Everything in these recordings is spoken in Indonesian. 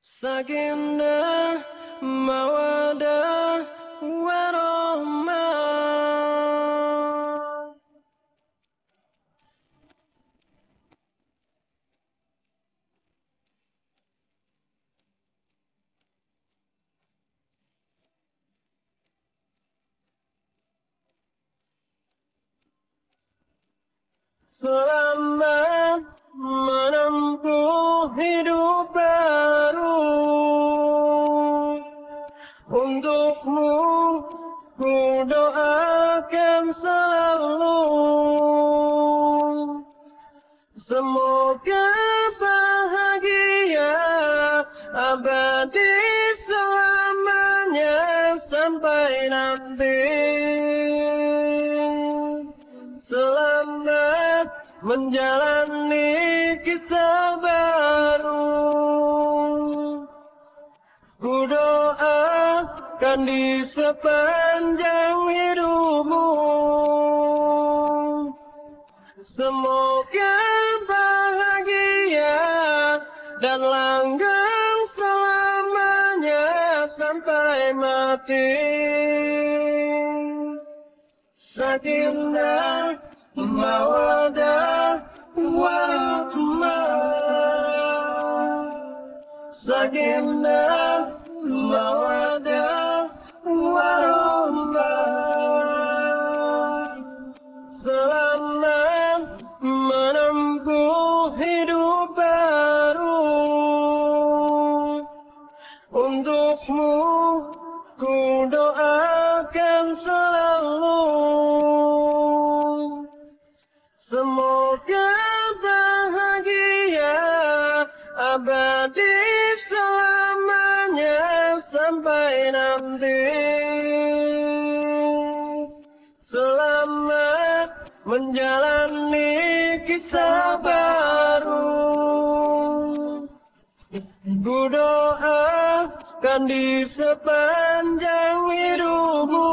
Sakinah, mawadah, warahmah. Selamat menempuh hidup baru. Untukmu ku doakan selalu. Semoga bahagia abadi selamanya sampai nanti. Selamat menjalani kisah baru. Ku doakan di sepanjang hidupmu. Semoga bahagia dan langgeng selamanya sampai mati. Sakinah, mawadah, warahmah. Sakinah, mawadah, warahmah. Selamat menempuh hidup baru. Untukmu ku doakan selalu. Semoga bahagia abadi selamanya sampai nanti. Selamat menjalani kisah baru. Ku doakan di sepanjang hidupmu.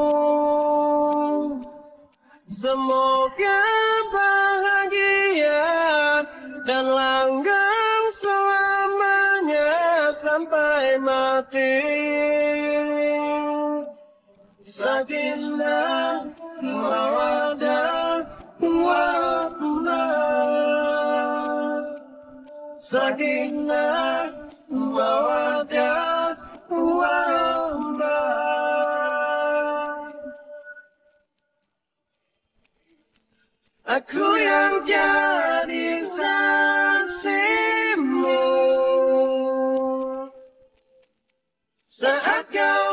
Semoga bahagia dan langgeng selamanya sampai mati. Sakinah, mawadah, warahmah. Sakinah, mawadah, warahmah. Aku yang jadi saksimu saat kau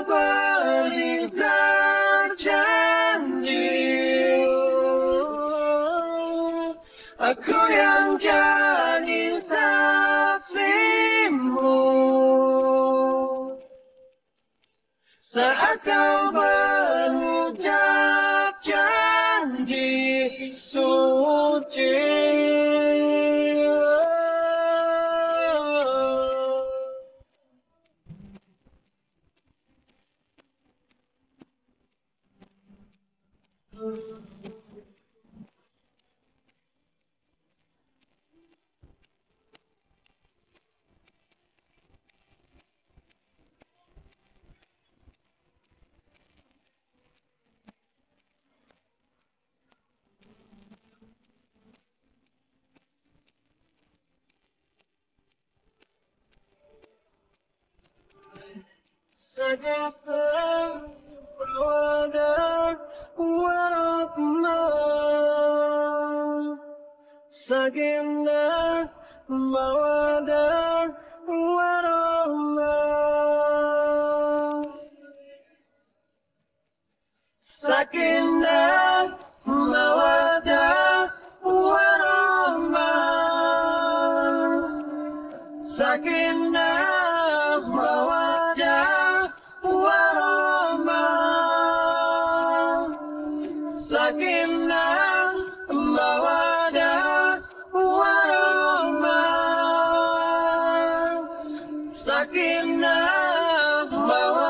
berikan janji. Aku yang jadi saksimu saat kau berucap janji suci. Sakinah, mawadah, warahmah. Sakinah, mawadah, warahmah. Sakinah, mawadah, warahmah. Sakinah, mawadah, warahmah. Sakinah, mawadah, warahmah. Sakinah, mawadah.